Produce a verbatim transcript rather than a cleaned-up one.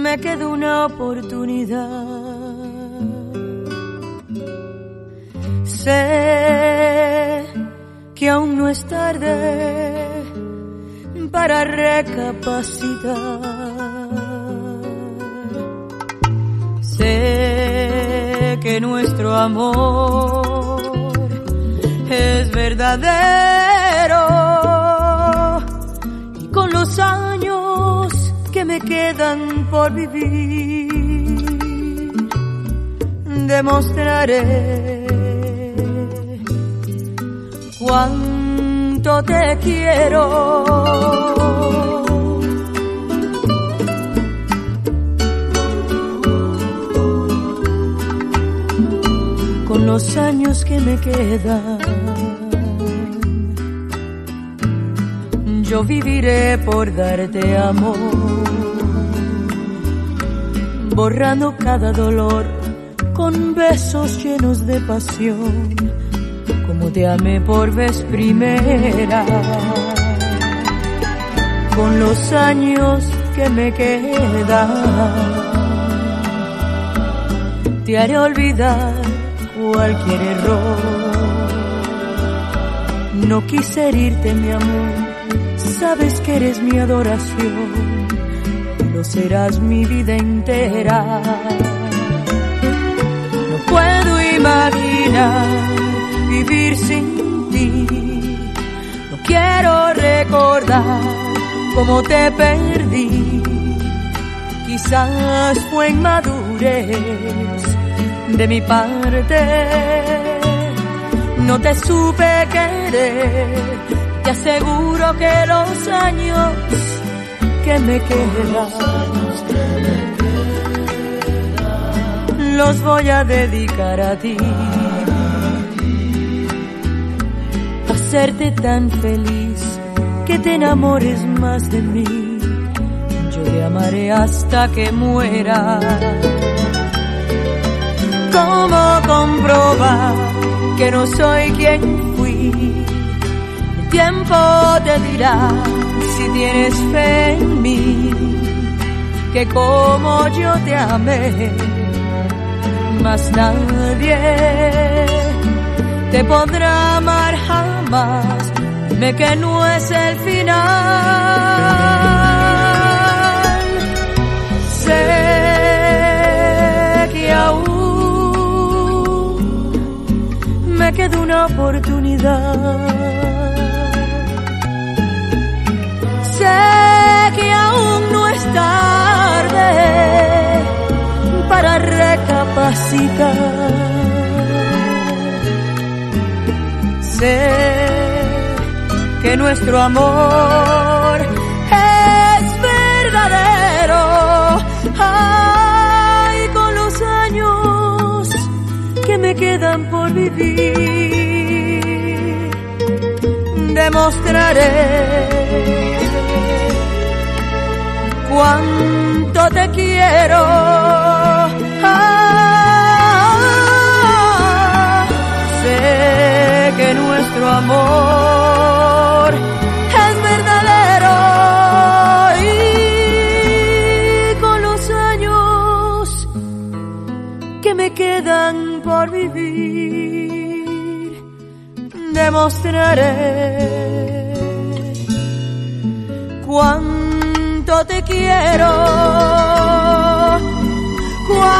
me queda una oportunidad. Sé que aún no es tarde para recapacitar. Sé que nuestro amor es verdadero y con los años que me quedan por vivir demostraré cuánto te quiero. Con los años que me quedan, yo viviré por darte amor, borrando cada dolor con besos llenos de pasión, como te amé por vez primera. Con los años que me quedan, te haré olvidar cualquier error. No quise herirte, mi amor, sabes que eres mi adoración, lo serás mi vida entera. No puedo imaginar vivir sin ti, no quiero recordar cómo te perdí. Quizás fue inmadurez de mi parte, no te supe querer. Te aseguro que los años que me quedan los voy a dedicar a ti, a hacerte tan feliz que te enamores más de mí. Yo te amaré hasta que muera. ¿Cómo comprobar que no soy quien fui? El tiempo te dirá si tienes fe en mí, que como yo te amé, más nadie te podrá amar jamás. Dime que no es el final. Sé que aún me queda una oportunidad. Sé que aún no es tarde para recapacitar. Sé que nuestro amor es verdadero. Ay, con los años que me quedan por vivir, demostraré cuánto te quiero. Ah, sé que nuestro amor es verdadero y con los años que me quedan por vivir demostraré cuánto te quiero.